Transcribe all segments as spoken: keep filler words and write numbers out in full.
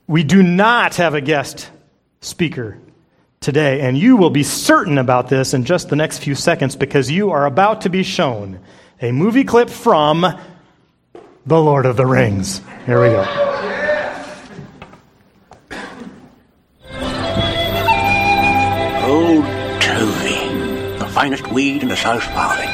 We do not have a guest speaker today, and you will be certain about this in just the next few seconds because you are about to be shown a movie clip from The Lord of the Rings. Here we go. Old Toby, the finest weed in the South Valley.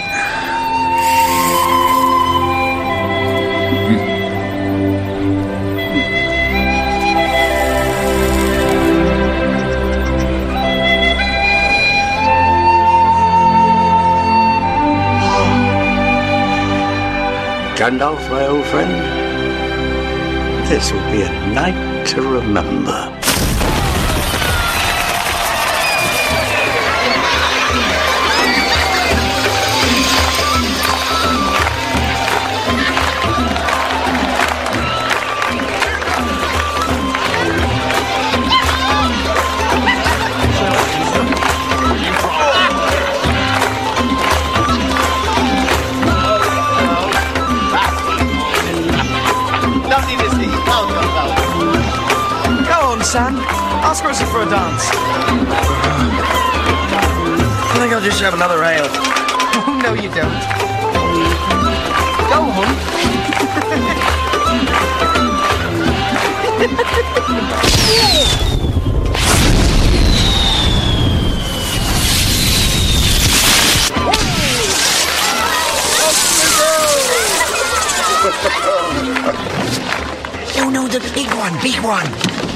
Gandalf, my old friend, this will be a night to remember. Sam, ask Rosie for a dance. I think I'll just have another ale. Oh, no, you don't. Go, hon. No, no, the big one, big one.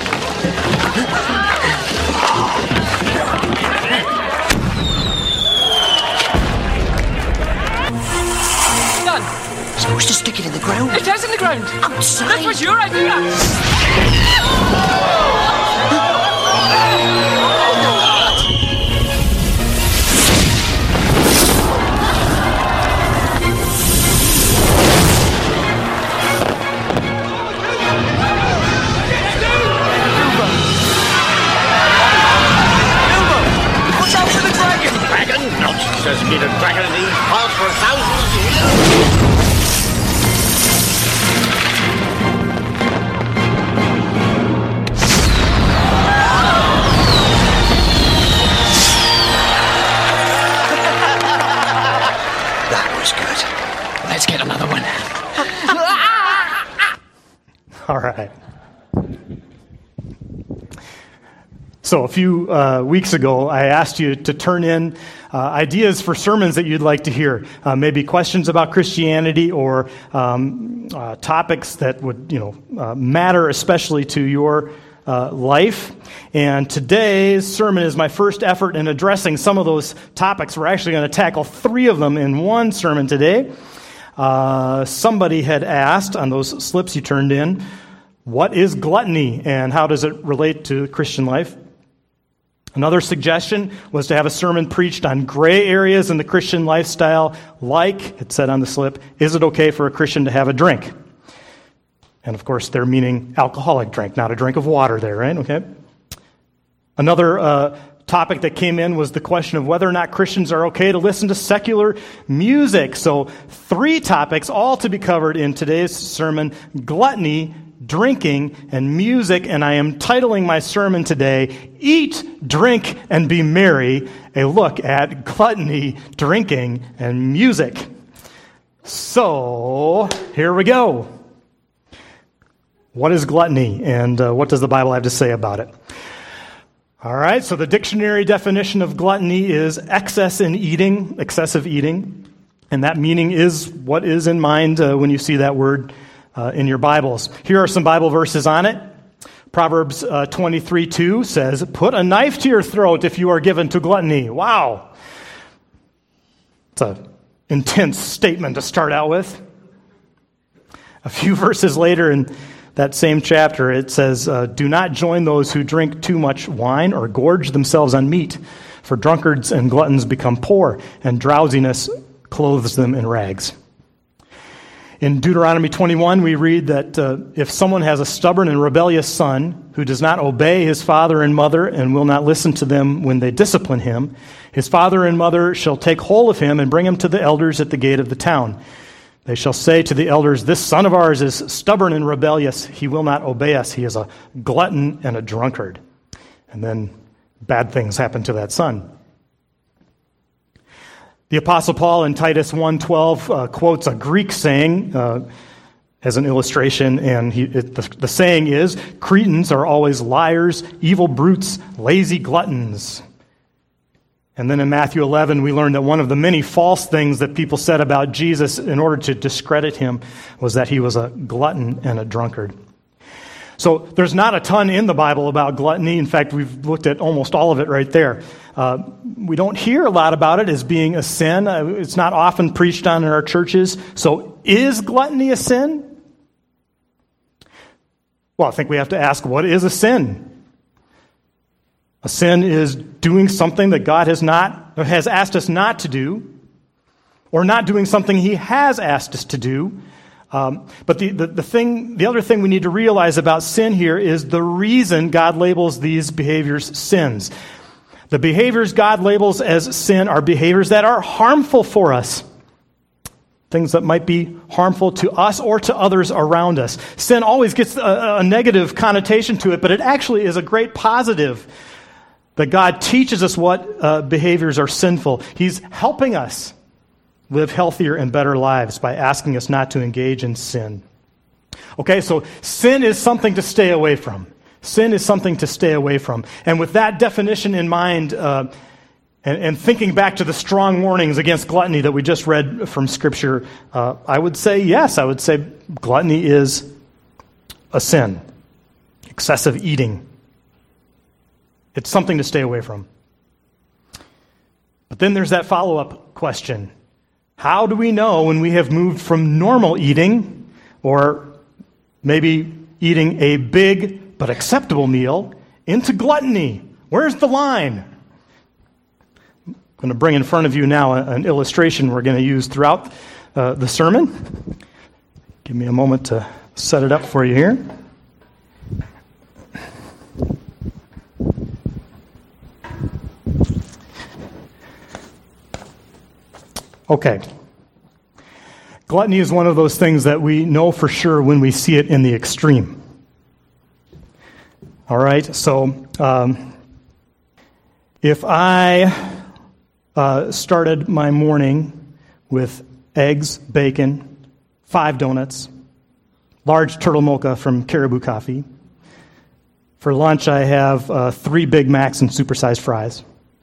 Done. Supposed to stick it in the ground? It is in the ground. Outside. That was your idea. There's been a dragon in these parts for thousands of years. That was good. Let's get another one. All right. So a few uh, weeks ago, I asked you to turn in uh, ideas for sermons that you'd like to hear, uh, maybe questions about Christianity or um, uh, topics that would, you know, uh, matter especially to your uh, life. And today's sermon is my first effort in addressing some of those topics. We're actually going to tackle three of them in one sermon today. Uh, somebody had asked on those slips you turned in, what is gluttony and how does it relate to Christian life? Another suggestion was to have a sermon preached on gray areas in the Christian lifestyle, like, it said on the slip, is it okay for a Christian to have a drink? And of course, they're meaning alcoholic drink, not a drink of water there, right? Okay. Another uh, topic that came in was the question of whether or not Christians are okay to listen to secular music. So three topics, all to be covered in today's sermon: gluttony, drinking, and music. And I am titling my sermon today, Eat, Drink, and Be Merry, a look at gluttony, drinking, and music. So, here we go. What is gluttony, and uh, what does the Bible have to say about it? All right, so the dictionary definition of gluttony is excess in eating, excessive eating, and that meaning is what is in mind uh, when you see that word Uh, in your Bibles. Here are some Bible verses on it. Proverbs uh, twenty-three two says, "Put a knife to your throat if you are given to gluttony." Wow. It's an intense statement to start out with. A few verses later in that same chapter, it says, uh, "Do not join those who drink too much wine or gorge themselves on meat, for drunkards and gluttons become poor, and drowsiness clothes them in rags." In Deuteronomy twenty-one, we read that uh, if someone has a stubborn and rebellious son who does not obey his father and mother and will not listen to them when they discipline him, his father and mother shall take hold of him and bring him to the elders at the gate of the town. They shall say to the elders, this son of ours is stubborn and rebellious. He will not obey us. He is a glutton and a drunkard. And then bad things happen to that son. The Apostle Paul in Titus one twelve uh, quotes a Greek saying uh, as an illustration, and he, it, the, the saying is, Cretans are always liars, evil brutes, lazy gluttons. And then in Matthew eleven, we learned that one of the many false things that people said about Jesus in order to discredit him was that he was a glutton and a drunkard. So there's not a ton in the Bible about gluttony. In fact, we've looked at almost all of it right there. Uh, we don't hear a lot about it as being a sin. Uh, it's not often preached on in our churches. So is gluttony a sin? Well, I think we have to ask, what is a sin? A sin is doing something that God has not has asked us not to do, or not doing something He has asked us to do. Um, but the, the, the thing, the other thing we need to realize about sin here is the reason God labels these behaviors sins. The behaviors God labels as sin are behaviors that are harmful for us. Things that might be harmful to us or to others around us. Sin always gets a, a negative connotation to it, but it actually is a great positive. That God teaches us what uh, behaviors are sinful. He's helping us live healthier and better lives by asking us not to engage in sin. Okay, so sin is something to stay away from. Sin is something to stay away from. And with that definition in mind, uh, and, and thinking back to the strong warnings against gluttony that we just read from Scripture, uh, I would say yes, I would say gluttony is a sin. Excessive eating. It's something to stay away from. But then there's that follow-up question. How do we know when we have moved from normal eating, or maybe eating a big but acceptable meal, into gluttony? Where's the line? I'm going to bring in front of you now an illustration we're going to use throughout uh, the sermon. Give me a moment to set it up for you here. Okay. Gluttony is one of those things that we know for sure when we see it in the extreme. All right, so um, if I uh, started my morning with eggs, bacon, five donuts, large turtle mocha from Caribou Coffee. For lunch, I have uh, three Big Macs and supersized fries.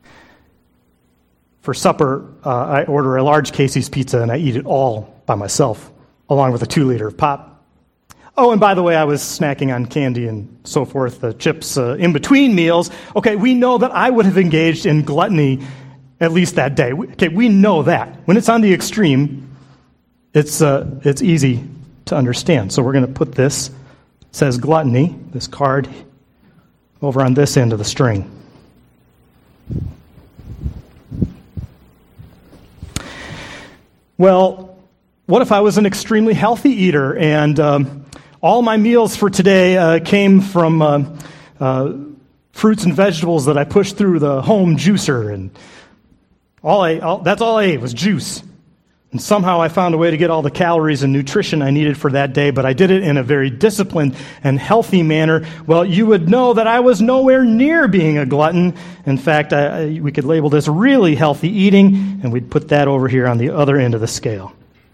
For supper, uh, I order a large Casey's pizza, and I eat it all by myself, along with a two-liter of pop. Oh, and by the way, I was snacking on candy and so forth, the chips uh, in between meals. Okay, we know that I would have engaged in gluttony at least that day. Okay, we know that. When it's on the extreme, it's uh, it's easy to understand. So we're going to put this, it says gluttony, this card, over on this end of the string. Well, what if I was an extremely healthy eater and um, all my meals for today uh, came from uh, uh, fruits and vegetables that I pushed through the home juicer, and all I all, that's all I ate was juice. And somehow I found a way to get all the calories and nutrition I needed for that day, but I did it in a very disciplined and healthy manner. Well, you would know that I was nowhere near being a glutton. In fact, I, I, we could label this really healthy eating, and we'd put that over here on the other end of the scale.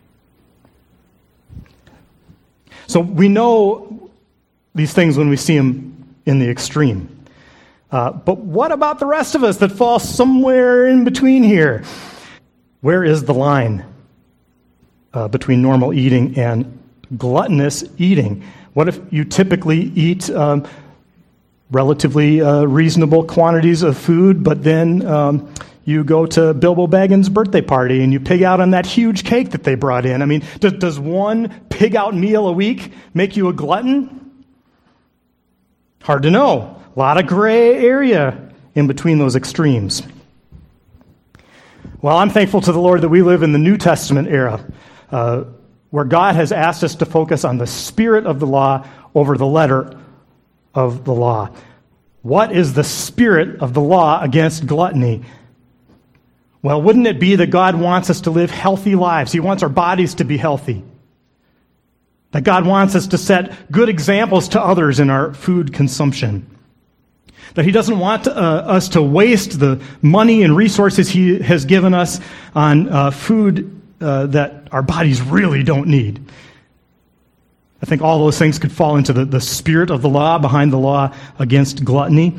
So we know these things when we see them in the extreme. Uh, but what about the rest of us that fall somewhere in between here? Where is the line uh, between normal eating and gluttonous eating? What if you typically eat um, relatively uh, reasonable quantities of food, but then um, you go to Bilbo Baggins' birthday party and you pig out on that huge cake that they brought in? I mean, does, does one pig out meal a week make you a glutton? Hard to know. A lot of gray area in between those extremes. Well, I'm thankful to the Lord that we live in the New Testament era, uh, where God has asked us to focus on the spirit of the law over the letter of the law. What is the spirit of the law against gluttony? Well, wouldn't it be that God wants us to live healthy lives? He wants our bodies to be healthy. That God wants us to set good examples to others in our food consumption. That He doesn't want uh, us to waste the money and resources He has given us on uh, food uh, that our bodies really don't need. I think all those things could fall into the, the spirit of the law, behind the law against gluttony.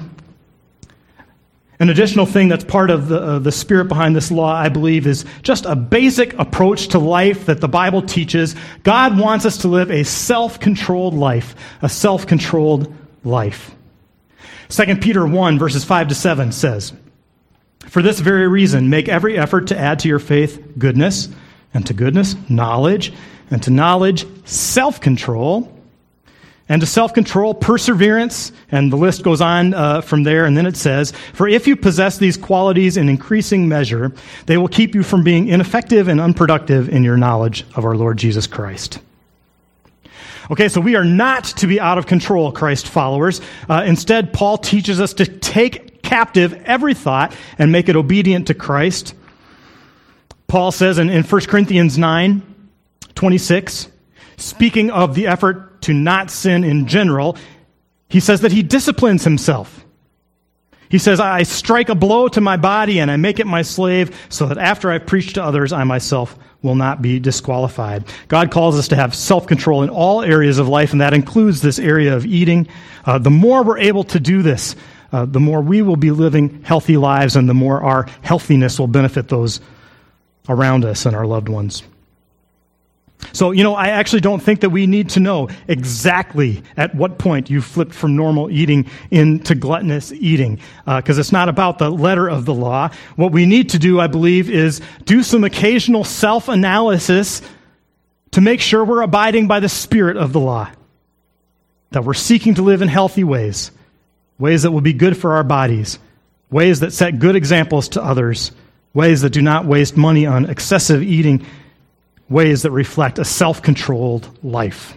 An additional thing that's part of the, uh, the spirit behind this law, I believe, is just a basic approach to life that the Bible teaches. God wants us to live a self-controlled life, a self-controlled life. Second Peter one, verses five to seven says, "For this very reason, make every effort to add to your faith goodness, and to goodness, knowledge, and to knowledge, self-control, and to self-control, perseverance," and the list goes on uh, from there, and then it says, "For if you possess these qualities in increasing measure, they will keep you from being ineffective and unproductive in your knowledge of our Lord Jesus Christ." Okay, so we are not to be out of control, Christ followers. Uh, instead, Paul teaches us to take captive every thought and make it obedient to Christ. Paul says in, in First Corinthians nine twenty-six, speaking of the effort to not sin in general, he says that he disciplines himself. He says, "I strike a blow to my body and I make it my slave, so that after I preach to others, I myself will not be disqualified." God calls us to have self-control in all areas of life, and that includes this area of eating. Uh, the more we're able to do this, uh, the more we will be living healthy lives, and the more our healthiness will benefit those around us and our loved ones. So, you know, I actually don't think that we need to know exactly at what point you flipped from normal eating into gluttonous eating, because uh, it's not about the letter of the law. What we need to do, I believe, is do some occasional self-analysis to make sure we're abiding by the spirit of the law, that we're seeking to live in healthy ways, ways that will be good for our bodies, ways that set good examples to others, ways that do not waste money on excessive eating, ways that reflect a self-controlled life.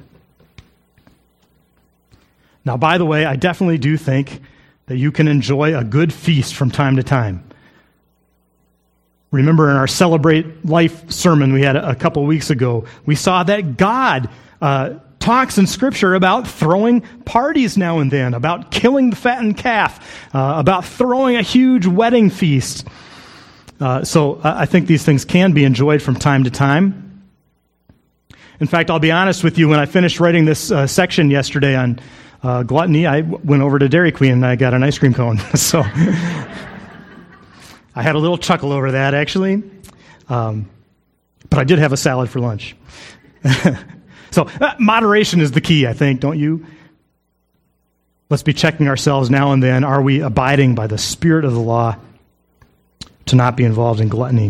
Now, by the way, I definitely do think that you can enjoy a good feast from time to time. Remember in our Celebrate Life sermon we had a couple weeks ago, we saw that God uh, talks in Scripture about throwing parties now and then, about killing the fattened calf, uh, about throwing a huge wedding feast. Uh, so I think these things can be enjoyed from time to time. In fact, I'll be honest with you, when I finished writing this uh, section yesterday on uh, gluttony, I w- went over to Dairy Queen and I got an ice cream cone. So I had a little chuckle over that, actually. Um, but I did have a salad for lunch. So uh, moderation is the key, I think, don't you? Let's be checking ourselves now and then. Are we abiding by the spirit of the law to not be involved in gluttony?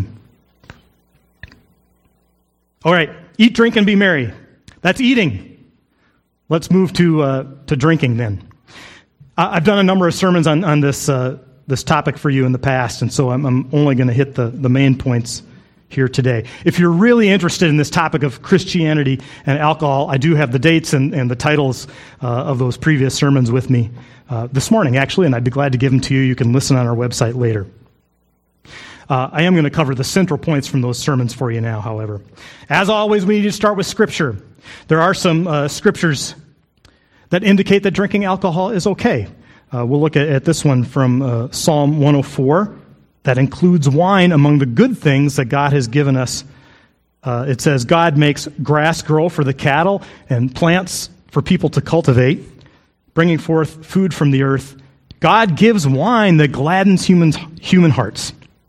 All right. Eat, drink, and be merry. That's eating. Let's move to uh, to drinking then. I've done a number of sermons on, on this uh, this topic for you in the past, and so I'm, I'm only going to hit the, the main points here today. If you're really interested in this topic of Christianity and alcohol, I do have the dates and, and the titles uh, of those previous sermons with me uh, this morning, actually, and I'd be glad to give them to you. You can listen on our website later. Uh, I am going to cover the central points from those sermons for you now, however. As always, we need to start with Scripture. There are some uh, Scriptures that indicate that drinking alcohol is okay. Uh, we'll look at, at this one from uh, Psalm one oh four. That includes wine among the good things that God has given us. Uh, it says, "God makes grass grow for the cattle and plants for people to cultivate, bringing forth food from the earth. God gives wine that gladdens humans, human hearts."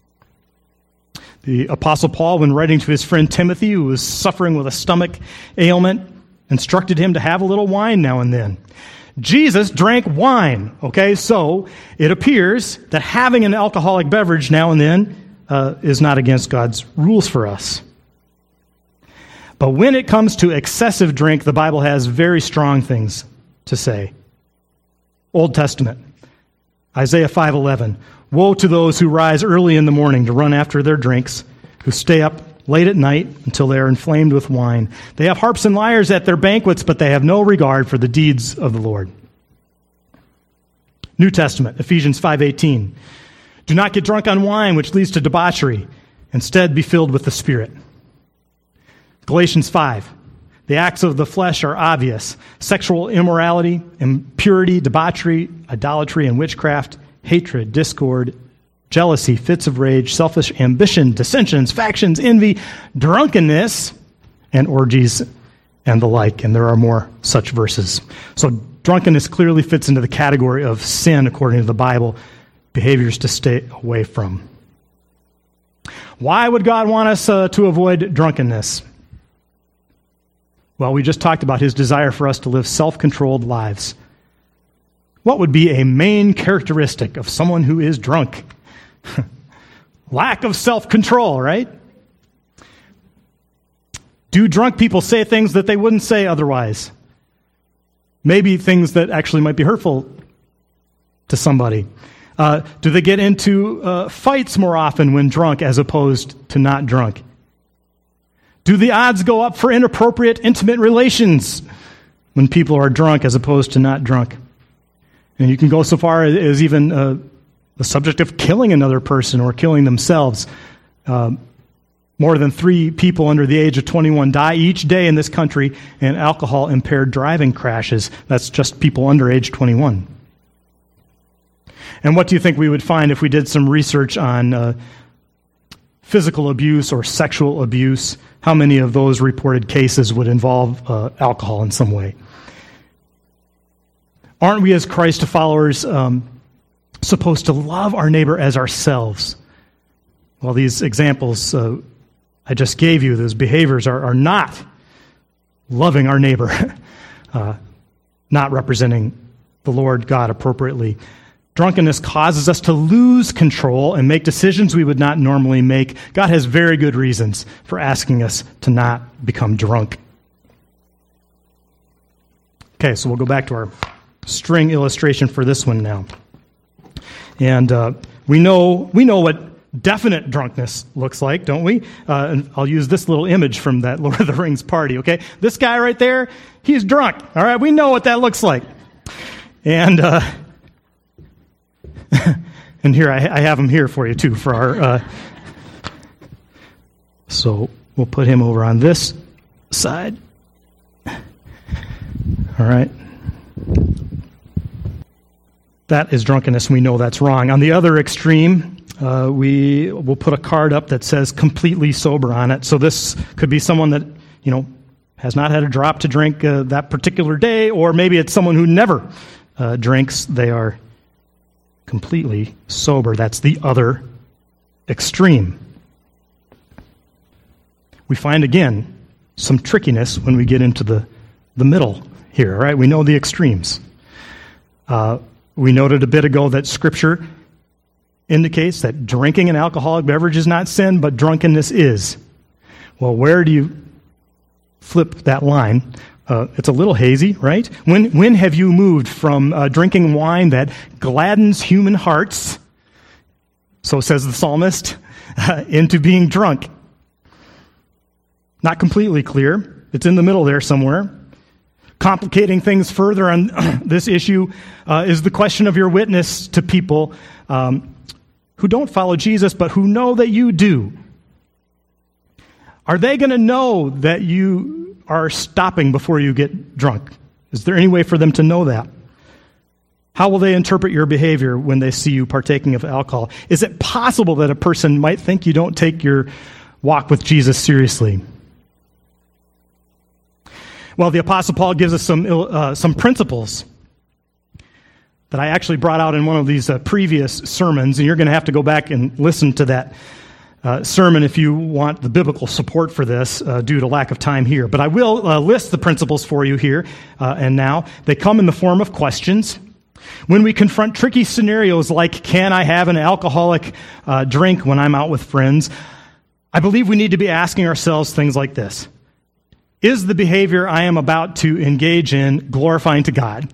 The Apostle Paul, when writing to his friend Timothy, who was suffering with a stomach ailment, instructed him to have a little wine now and then. Jesus drank wine, okay? So it appears that having an alcoholic beverage now and then uh, is not against God's rules for us. But when it comes to excessive drink, the Bible has very strong things to say. Old Testament, Isaiah five eleven. "Woe to those who rise early in the morning to run after their drinks, who stay up late at night until they are inflamed with wine. They have harps and lyres at their banquets, but they have no regard for the deeds of the Lord." New Testament, Ephesians five eighteen. Do not get drunk on wine, which leads to debauchery. Instead, be filled with the Spirit. Galatians five. The acts of the flesh are obvious: sexual immorality, impurity, debauchery, idolatry, and witchcraft, hatred, discord, jealousy, fits of rage, selfish ambition, dissensions, factions, envy, drunkenness, and orgies, and the like. And there are more such verses. So drunkenness clearly fits into the category of sin according to the Bible, behaviors to stay away from. Why would God want us uh, to avoid drunkenness? Well, we just talked about his desire for us to live self-controlled lives. What would be a main characteristic of someone who is drunk? Lack of self-control, right? Do drunk people say things that they wouldn't say otherwise? Maybe things that actually might be hurtful to somebody. Uh, do they get into uh, fights more often when drunk as opposed to not drunk? Do the odds go up for inappropriate, intimate relations when people are drunk as opposed to not drunk? And you can go so far as even uh, the subject of killing another person or killing themselves. Uh, more than three people under the age of twenty-one die each day in this country in alcohol-impaired driving crashes. That's just people under age twenty-one. And what do you think we would find if we did some research on uh, physical abuse or sexual abuse? How many of those reported cases would involve uh, alcohol in some way? Aren't we as Christ followers um, supposed to love our neighbor as ourselves? Well, these examples uh, I just gave you, those behaviors are, are not loving our neighbor, uh, not representing the Lord God appropriately. Drunkenness causes us to lose control and make decisions we would not normally make. God has very good reasons for asking us to not become drunk. Okay, so we'll go back to our string illustration for this one now. And uh, we know we know what definite drunkenness looks like, don't we? Uh, and I'll use this little image from that Lord of the Rings party, okay? This guy right there, he's drunk, all right? We know what that looks like. And... Uh, and here, I, I have him here for you, too, for our... Uh, so we'll put him over on this side. All right. That is drunkenness, and we know that's wrong. On the other extreme, uh, we will put a card up that says completely sober on it. So this could be someone that, you know, has not had a drop to drink uh, that particular day, or maybe it's someone who never uh, drinks. They are completely sober. That's the other extreme. We find, again, some trickiness when we get into the, the middle here, all right? We know the extremes. Uh, we noted a bit ago that Scripture indicates that drinking an alcoholic beverage is not sin, but drunkenness is. Well, where do you flip that line? Uh, it's a little hazy, right? When when have you moved from uh, drinking wine that gladdens human hearts, so says the psalmist, uh, into being drunk? Not completely clear. It's in the middle there somewhere. Complicating things further on this issue uh, is the question of your witness to people um, who don't follow Jesus, but who know that you do. Are they going to know that you are stopping before you get drunk? Is there any way for them to know that? How will they interpret your behavior when they see you partaking of alcohol? Is it possible that a person might think you don't take your walk with Jesus seriously? Well, the Apostle Paul gives us some uh, some principles that I actually brought out in one of these uh, previous sermons, and you're going to have to go back and listen to that Uh, sermon if you want the biblical support for this uh, due to lack of time here. But I will uh, list the principles for you here uh, and now. They come in the form of questions. When we confront tricky scenarios like, can I have an alcoholic uh, drink when I'm out with friends? I believe we need to be asking ourselves things like this. Is the behavior I am about to engage in glorifying to God?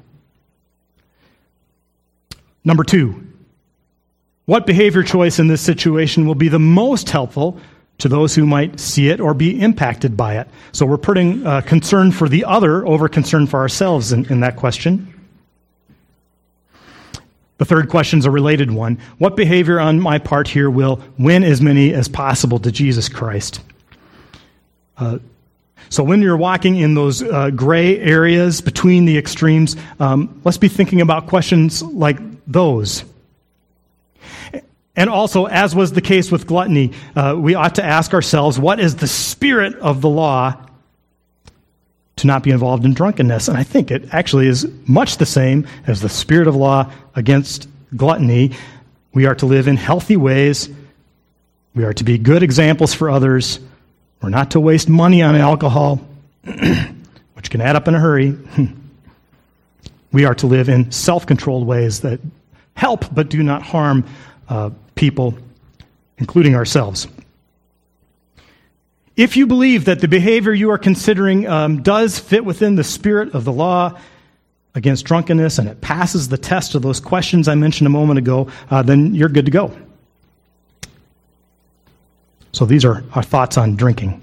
Number two, what behavior choice in this situation will be the most helpful to those who might see it or be impacted by it? So we're putting uh, concern for the other over concern for ourselves in, in that question. The third question is a related one. What behavior on my part here will win as many as possible to Jesus Christ? Uh, so when you're walking in those uh, gray areas between the extremes, um, let's be thinking about questions like those. And also, as was the case with gluttony, uh, we ought to ask ourselves, what is the spirit of the law to not be involved in drunkenness? And I think it actually is much the same as the spirit of law against gluttony. We are to live in healthy ways. We are to be good examples for others. We're not to waste money on alcohol, which can add up in a hurry. We are to live in self-controlled ways that help but do not harm uh, people, including ourselves. If you believe that the behavior you are considering um, does fit within the spirit of the law against drunkenness and it passes the test of those questions I mentioned a moment ago, uh, then you're good to go. So these are our thoughts on drinking.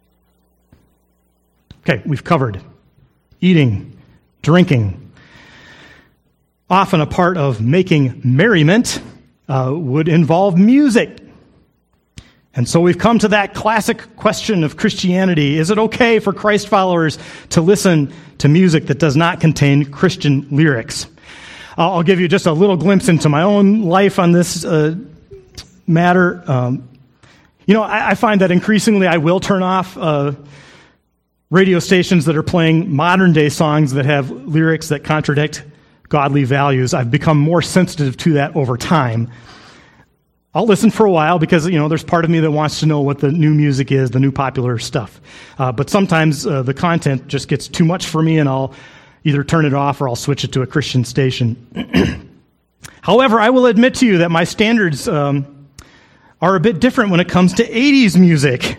Okay, we've covered eating, drinking. Often a part of making merriment uh, would involve music. And so we've come to that classic question of Christianity. Is it okay for Christ followers to listen to music that does not contain Christian lyrics? I'll give you just a little glimpse into my own life on this uh, matter. Um, you know, I, I find that increasingly I will turn off uh, radio stations that are playing modern-day songs that have lyrics that contradict godly values. I've become more sensitive to that over time. I'll listen for a while because, you know, there's part of me that wants to know what the new music is, the new popular stuff. Uh, but sometimes uh, the content just gets too much for me, and I'll either turn it off or I'll switch it to a Christian station. However, I will admit to you that my standards um, are a bit different when it comes to eighties music.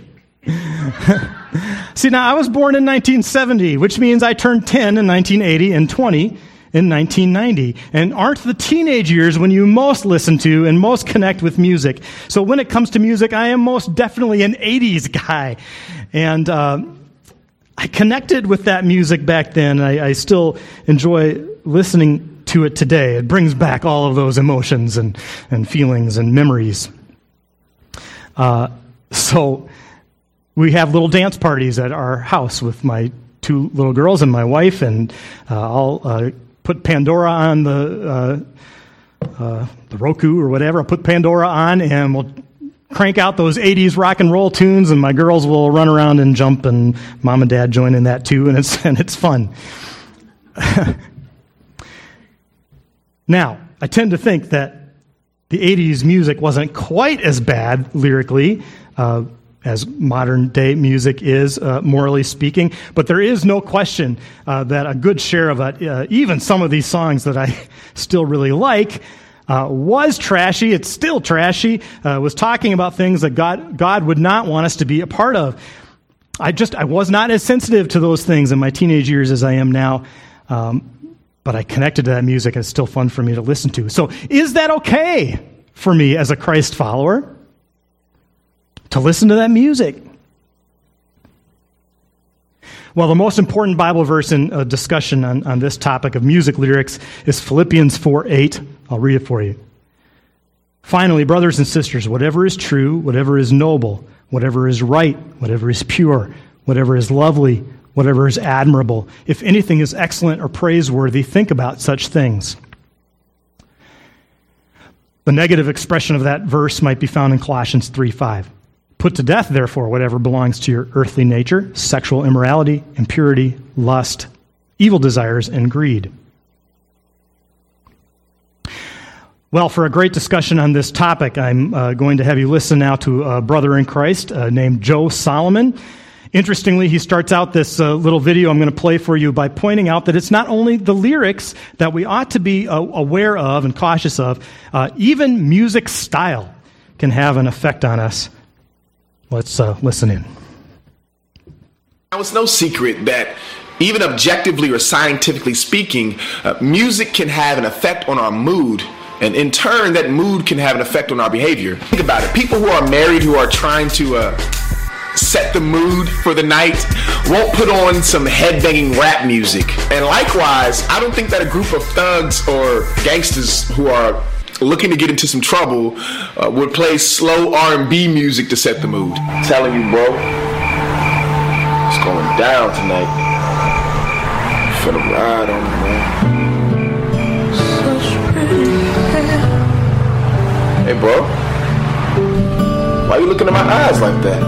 See, now, I was born in nineteen seventy, which means I turned ten in nineteen eighty and twenty in nineteen ninety. And aren't the teenage years when you most listen to and most connect with music? So when it comes to music, I am most definitely an eighties guy. And uh, I connected with that music back then. I, I still enjoy listening to it today. It brings back all of those emotions and, and feelings and memories. Uh, so we have little dance parties at our house with my two little girls and my wife, and uh, I'll uh, put Pandora on the uh, uh, the Roku or whatever. I'll put Pandora on, and we'll crank out those eighties rock and roll tunes, and my girls will run around and jump, and mom and dad join in that too, and it's and it's fun. Now, I tend to think that the eighties music wasn't quite as bad lyrically uh, as modern-day music is, uh, morally speaking. But there is no question uh, that a good share of it, uh, even some of these songs that I still really like, uh, was trashy. It's still trashy. Uh, was talking about things that God God would not want us to be a part of. I just I was not as sensitive to those things in my teenage years as I am now. Um, but I connected to that music, and it's still fun for me to listen to. So is that okay for me as a Christ follower to listen to that music? Well, the most important Bible verse in a discussion on, on this topic of music lyrics is Philippians four eight. I'll read it for you. Finally, brothers and sisters, whatever is true, whatever is noble, whatever is right, whatever is pure, whatever is lovely, whatever is admirable, if anything is excellent or praiseworthy, think about such things. The negative expression of that verse might be found in Colossians three five. Put to death, therefore, whatever belongs to your earthly nature, sexual immorality, impurity, lust, evil desires, and greed. Well, for a great discussion on this topic, I'm uh, going to have you listen now to a brother in Christ uh, named Joe Solomon. Interestingly, he starts out this uh, little video I'm going to play for you by pointing out that it's not only the lyrics that we ought to be uh, aware of and cautious of, uh, even music style can have an effect on us. Let's uh, listen in. Now, it's no secret that even objectively or scientifically speaking, uh, music can have an effect on our mood. And in turn, that mood can have an effect on our behavior. Think about it. People who are married, who are trying to uh, set the mood for the night, won't put on some headbanging rap music. And likewise, I don't think that a group of thugs or gangsters who are looking to get into some trouble uh, would play slow R and B music to set the mood. I'm telling you, bro, it's going down tonight. Finna ride on me, man. Hey, bro, why you looking in my eyes like that?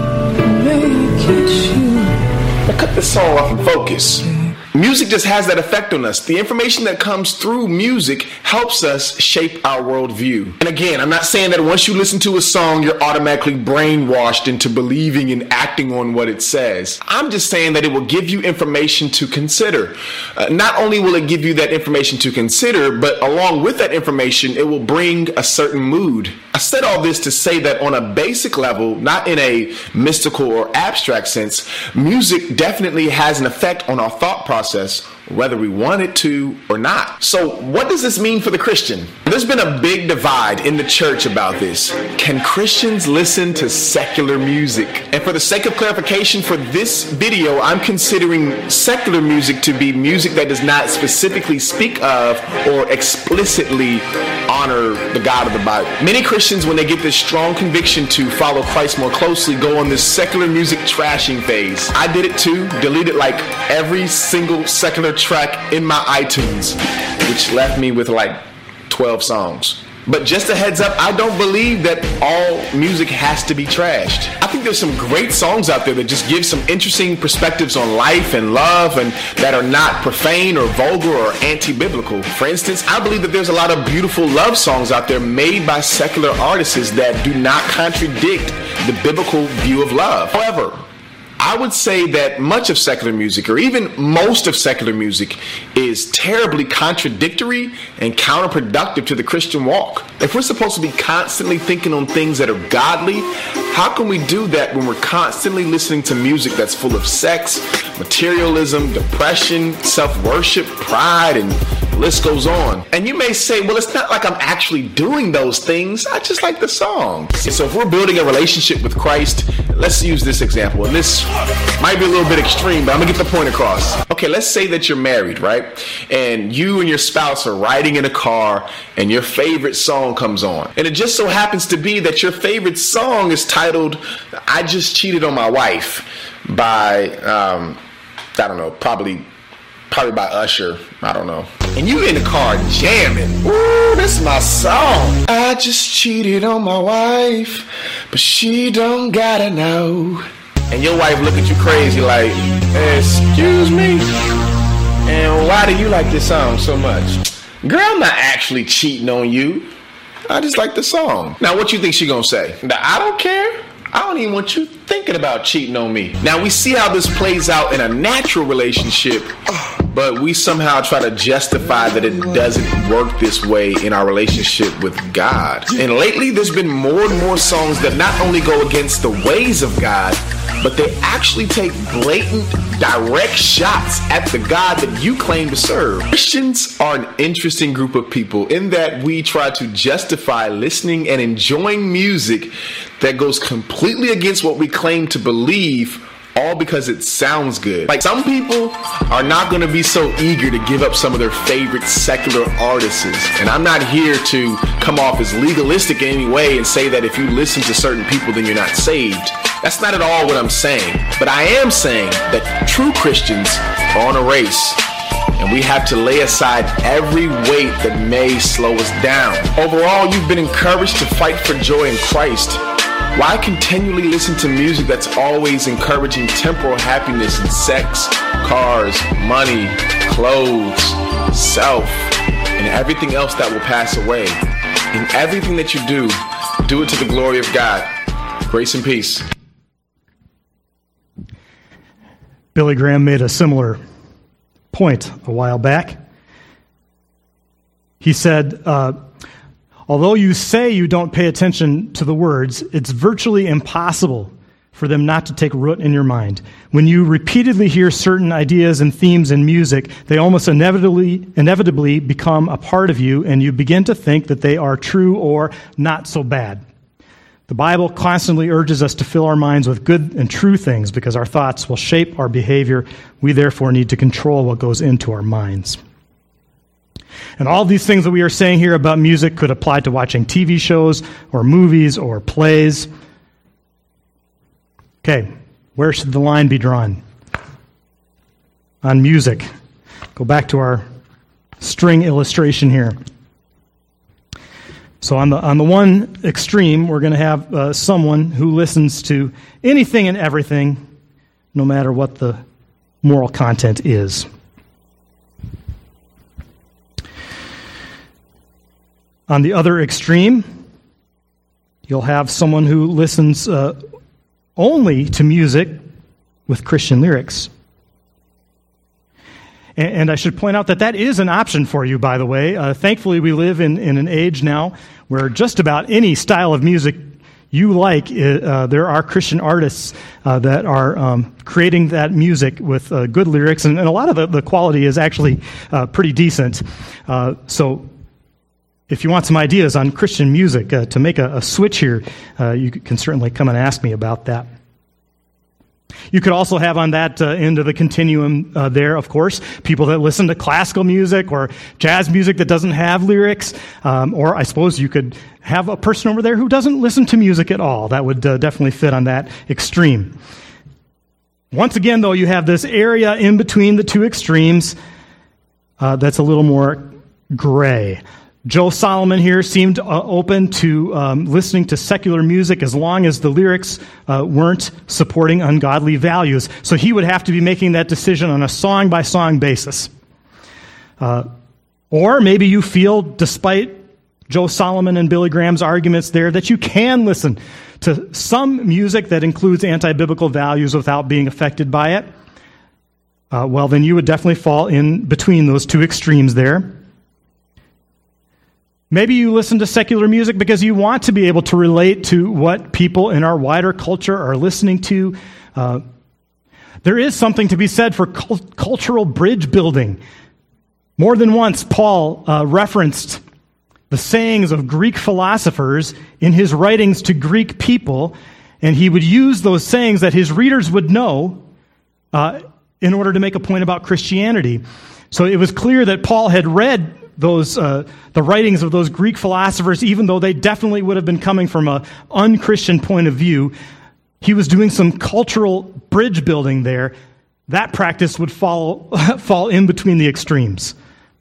Now cut this song off and focus. Music just has that effect on us. The information that comes through music helps us shape our worldview. And again, I'm not saying that once you listen to a song, you're automatically brainwashed into believing and acting on what it says. I'm just saying that it will give you information to consider. Uh, not only will it give you that information to consider, but along with that information, it will bring a certain mood. I said all this to say that on a basic level, not in a mystical or abstract sense, music definitely has an effect on our thought process, whether we want it to or not. So what does this mean for the Christian? There's been a big divide in the church about this. Can Christians listen to secular music? And for the sake of clarification for this video, I'm considering secular music to be music that does not specifically speak of or explicitly honor the God of the Bible. Many Christians, when they get this strong conviction to follow Christ more closely, go on this secular music trashing phase. I did it too, deleted like every single secular track in my iTunes, which left me with like twelve songs. But just a heads up, I don't believe that all music has to be trashed. I think there's some great songs out there that just give some interesting perspectives on life and love and that are not profane or vulgar or anti-biblical. For instance, I believe that there's a lot of beautiful love songs out there made by secular artists that do not contradict the biblical view of love. However, I would say that much of secular music, or even most of secular music, is terribly contradictory and counterproductive to the Christian walk. If we're supposed to be constantly thinking on things that are godly, how can we do that when we're constantly listening to music that's full of sex, materialism, depression, self-worship, pride, and the list goes on? And you may say, well, it's not like I'm actually doing those things. I just like the song. So if we're building a relationship with Christ, let's use this example. And this might be a little bit extreme, but I'm gonna get the point across. Okay, let's say that you're married, right? And you and your spouse are riding in a car and your favorite song comes on. And it just so happens to be that your favorite song is titled, I Just Cheated on My Wife by, um, I don't know, probably Probably by Usher. I don't know. And you in the car jamming. Ooh, this is my song. I just cheated on my wife, but she don't gotta know. And your wife look at you crazy like, excuse me? And why do you like this song so much? Girl, I'm not actually cheating on you. I just like the song. Now, what you think she gonna say? That I don't care? I don't even want you thinking about cheating on me. Now, we see how this plays out in a natural relationship, but we somehow try to justify that it doesn't work this way in our relationship with God. And lately, there's been more and more songs that not only go against the ways of God, but they actually take blatant, direct shots at the God that you claim to serve. Christians are an interesting group of people in that we try to justify listening and enjoying music that goes completely against what we claim to believe, all because it sounds good. Like, some people are not going to be so eager to give up some of their favorite secular artists. And I'm not here to come off as legalistic in any way and say that if you listen to certain people, then you're not saved. That's not at all what I'm saying. But I am saying that true Christians are on a race, and we have to lay aside every weight that may slow us down. Overall, you've been encouraged to fight for joy in Christ. Why continually listen to music that's always encouraging temporal happiness in sex, cars, money, clothes, self, and everything else that will pass away? In everything that you do, do it to the glory of God. Grace and peace. Billy Graham made a similar point a while back. He said, uh, although you say you don't pay attention to the words, it's virtually impossible for them not to take root in your mind. When you repeatedly hear certain ideas and themes in music, they almost inevitably inevitably become a part of you, and you begin to think that they are true or not so bad. The Bible constantly urges us to fill our minds with good and true things because our thoughts will shape our behavior. We therefore need to control what goes into our minds. And all these things that we are saying here about music could apply to watching T V shows or movies or plays. Okay, where should the line be drawn? On music. Go back to our string illustration here. So on the on the one extreme, we're going to have uh, someone who listens to anything and everything, no matter what the moral content is. On the other extreme, you'll have someone who listens uh, only to music with Christian lyrics. And, and I should point out that that is an option for you, by the way. Uh, thankfully, we live in, in an age now where just about any style of music you like, uh, there are Christian artists uh, that are um, creating that music with uh, good lyrics, and, and a lot of the, the quality is actually uh, pretty decent. Uh, so if you want some ideas on Christian music uh, to make a, a switch here, uh, you can certainly come and ask me about that. You could also have on that uh, end of the continuum uh, there, of course, people that listen to classical music or jazz music that doesn't have lyrics, um, or I suppose you could have a person over there who doesn't listen to music at all. That would uh, definitely fit on that extreme. Once again, though, you have this area in between the two extremes uh, that's a little more gray. Joe Solomon here seemed uh, open to um, listening to secular music as long as the lyrics uh, weren't supporting ungodly values. So he would have to be making that decision on a song-by-song basis. Uh, or maybe you feel, despite Joe Solomon and Billy Graham's arguments there, that you can listen to some music that includes anti-biblical values without being affected by it. Uh, well, then you would definitely fall in between those two extremes there. Maybe you listen to secular music because you want to be able to relate to what people in our wider culture are listening to. Uh, there is something to be said for cult- cultural bridge building. More than once, Paul uh, referenced the sayings of Greek philosophers in his writings to Greek people, and he would use those sayings that his readers would know uh, in order to make a point about Christianity. So it was clear that Paul had read those uh, the writings of those Greek philosophers, even though they definitely would have been coming from an un-Christian point of view. He was doing some cultural bridge building there. That practice would fall fall in between the extremes.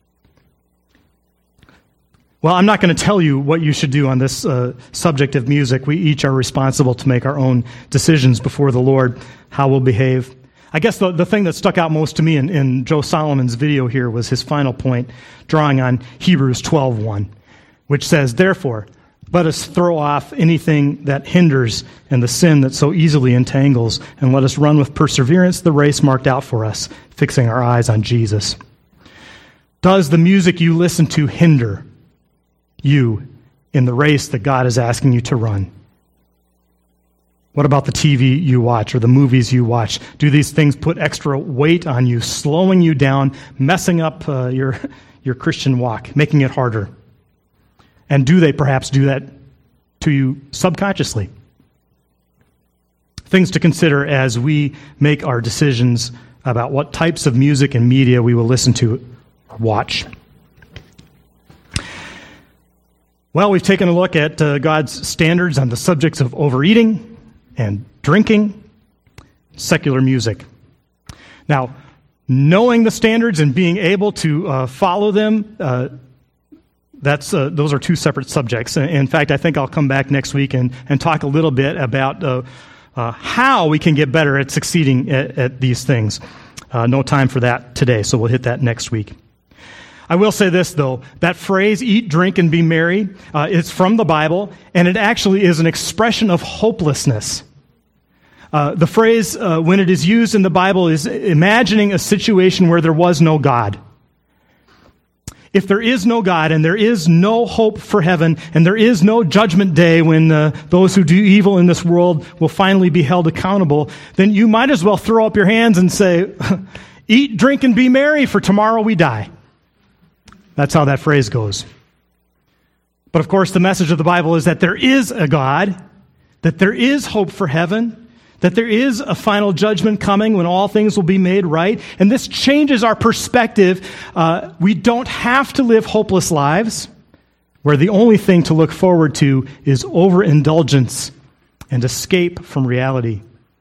Well, I'm not going to tell you what you should do on this uh, subject of music. We each are responsible to make our own decisions before the Lord, how we'll behave. I guess the, the thing that stuck out most to me in, in Joe Solomon's video here was his final point, drawing on Hebrews twelve one, which says, "Therefore, let us throw off anything that hinders and the sin that so easily entangles, and let us run with perseverance the race marked out for us, fixing our eyes on Jesus." Does the music you listen to hinder you in the race that God is asking you to run? What about the T V you watch or the movies you watch? Do these things put extra weight on you, slowing you down, messing up uh, your, your Christian walk, making it harder? And do they perhaps do that to you subconsciously? Things to consider as we make our decisions about what types of music and media we will listen to or watch. Well, we've taken a look at uh, God's standards on the subjects of overeating and drinking, secular music. Now, knowing the standards and being able to uh, follow them, uh, that's uh, those are two separate subjects. In fact, I think I'll come back next week and, and talk a little bit about uh, uh, how we can get better at succeeding at, at these things. Uh, no time for that today, so we'll hit that next week. I will say this, though. That phrase, eat, drink, and be merry, uh, is from the Bible, and it actually is an expression of hopelessness. Uh, the phrase, uh, when it is used in the Bible, is imagining a situation where there was no God. If there is no God, and there is no hope for heaven, and there is no judgment day when uh, those who do evil in this world will finally be held accountable, then you might as well throw up your hands and say, eat, drink, and be merry, for tomorrow we die. That's how that phrase goes. But of course, the message of the Bible is that there is a God, that there is hope for heaven, that there is a final judgment coming when all things will be made right. And this changes our perspective. Uh, we don't have to live hopeless lives where the only thing to look forward to is overindulgence and escape from reality.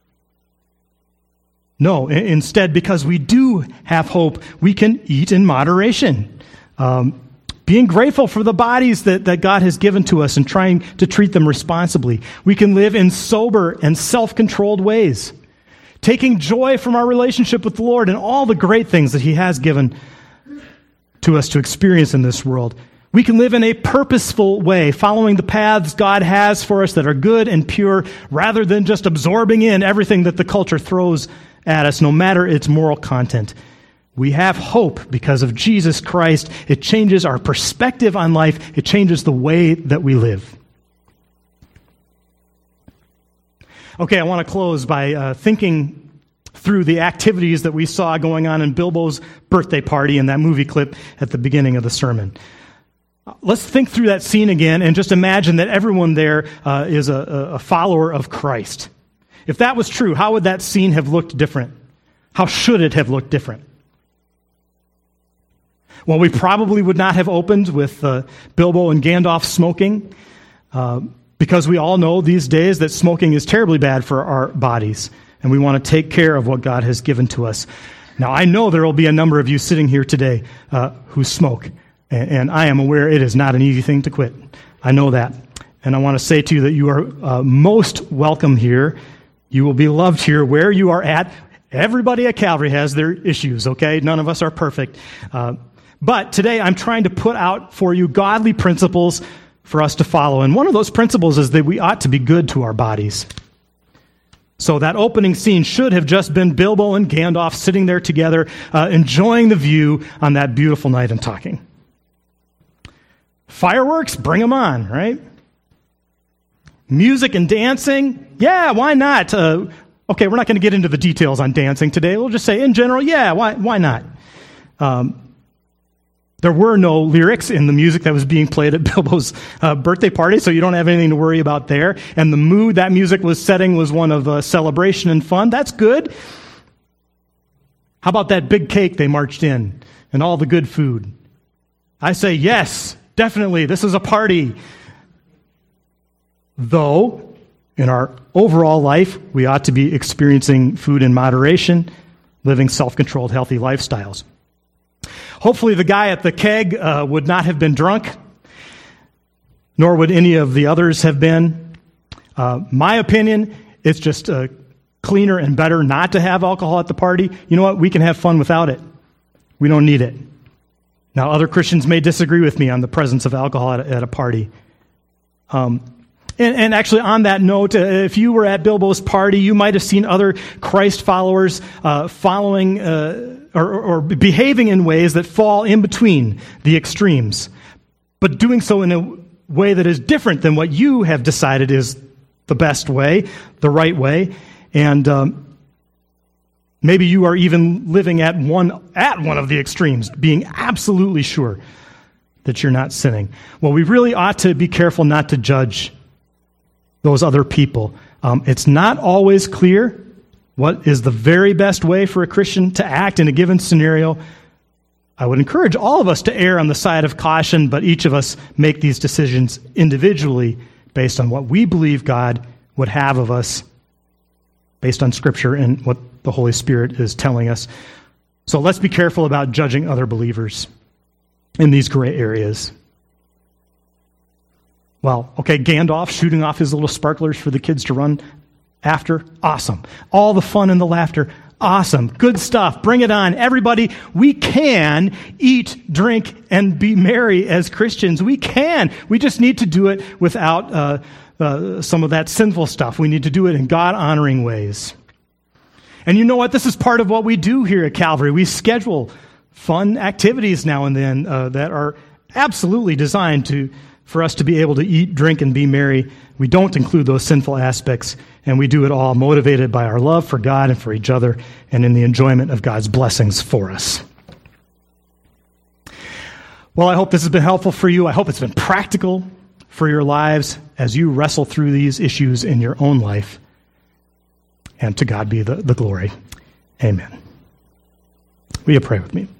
No, instead, because we do have hope, we can eat in moderation. Um, being grateful for the bodies that, that God has given to us and trying to treat them responsibly. We can live in sober and self-controlled ways, taking joy from our relationship with the Lord and all the great things that He has given to us to experience in this world. We can live in a purposeful way, following the paths God has for us that are good and pure, rather than just absorbing in everything that the culture throws at us, no matter its moral content. We have hope because of Jesus Christ. It changes our perspective on life. It changes the way that we live. Okay, I want to close by uh, thinking through the activities that we saw going on in Bilbo's birthday party in that movie clip at the beginning of the sermon. Let's think through that scene again and just imagine that everyone there uh, is a, a follower of Christ. If that was true, how would that scene have looked different? How should it have looked different? Well, we probably would not have opened with uh, Bilbo and Gandalf smoking, uh, because we all know these days that smoking is terribly bad for our bodies, and we want to take care of what God has given to us. Now, I know there will be a number of you sitting here today uh, who smoke, and, and I am aware it is not an easy thing to quit. I know that. And I want to say to you that you are uh, most welcome here. You will be loved here where you are at. Everybody at Calvary has their issues, okay? None of us are perfect. Uh, But today I'm trying to put out for you godly principles for us to follow. And one of those principles is that we ought to be good to our bodies. So that opening scene should have just been Bilbo and Gandalf sitting there together, uh, enjoying the view on that beautiful night and talking. Fireworks, bring them on, right? Music and dancing, yeah, why not? Uh, okay, we're not going to get into the details on dancing today. We'll just say in general, yeah, why, why not? Um, There were no lyrics in the music that was being played at Bilbo's uh, birthday party, so you don't have anything to worry about there. And the mood that music was setting was one of uh, celebration and fun. That's good. How about that big cake they marched in and all the good food? I say yes, definitely. This is a party. Though, in our overall life, we ought to be experiencing food in moderation, living self-controlled, healthy lifestyles. Hopefully the guy at the keg uh, would not have been drunk, nor would any of the others have been. Uh, my opinion, it's just uh, cleaner and better not to have alcohol at the party. You know what? We can have fun without it. We don't need it. Now, other Christians may disagree with me on the presence of alcohol at a, at a party. Um, and, and actually, on that note, uh, if you were at Bilbo's party, you might have seen other Christ followers uh, following uh, or, or behaving in ways that fall in between the extremes, but doing so in a way that is different than what you have decided is the best way, the right way. And um, maybe you are even living at one at one of the extremes, being absolutely sure that you're not sinning. Well, we really ought to be careful not to judge those other people. Um, it's not always clear what is the very best way for a Christian to act in a given scenario. I would encourage all of us to err on the side of caution, but each of us make these decisions individually based on what we believe God would have of us, based on Scripture and what the Holy Spirit is telling us. So let's be careful about judging other believers in these gray areas. Well, okay, Gandalf shooting off his little sparklers for the kids to run after, awesome. All the fun and the laughter, awesome. Good stuff, bring it on. Everybody, we can eat, drink, and be merry as Christians. We can. We just need to do it without uh, uh, some of that sinful stuff. We need to do it in God-honoring ways. And you know what? This is part of what we do here at Calvary. We schedule fun activities now and then uh, that are absolutely designed to for us to be able to eat, drink, and be merry. We don't include those sinful aspects, and we do it all motivated by our love for God and for each other and in the enjoyment of God's blessings for us. Well, I hope this has been helpful for you. I hope it's been practical for your lives as you wrestle through these issues in your own life. And to God be the, the glory. Amen. Will you pray with me?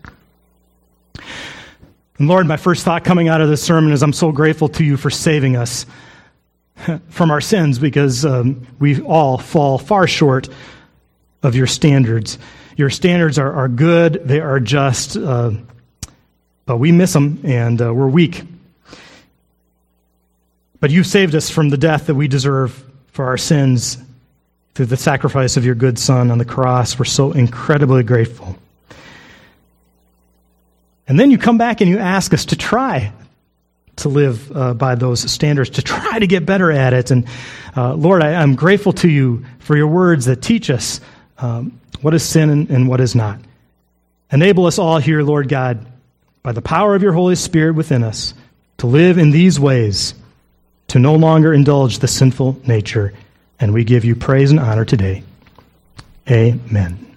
And Lord, my first thought coming out of this sermon is I'm so grateful to you for saving us from our sins, because um, we all fall far short of your standards. Your standards are, are good, they are just, uh, but we miss them, and uh, we're weak. But you saved us from the death that we deserve for our sins through the sacrifice of your good Son on the cross. We're so incredibly grateful. And then you come back and you ask us to try to live uh, by those standards, to try to get better at it. And uh, Lord, I, I'm grateful to you for your words that teach us um, what is sin and, and what is not. Enable us all here, Lord God, by the power of your Holy Spirit within us, to live in these ways, to no longer indulge the sinful nature. And we give you praise and honor today. Amen.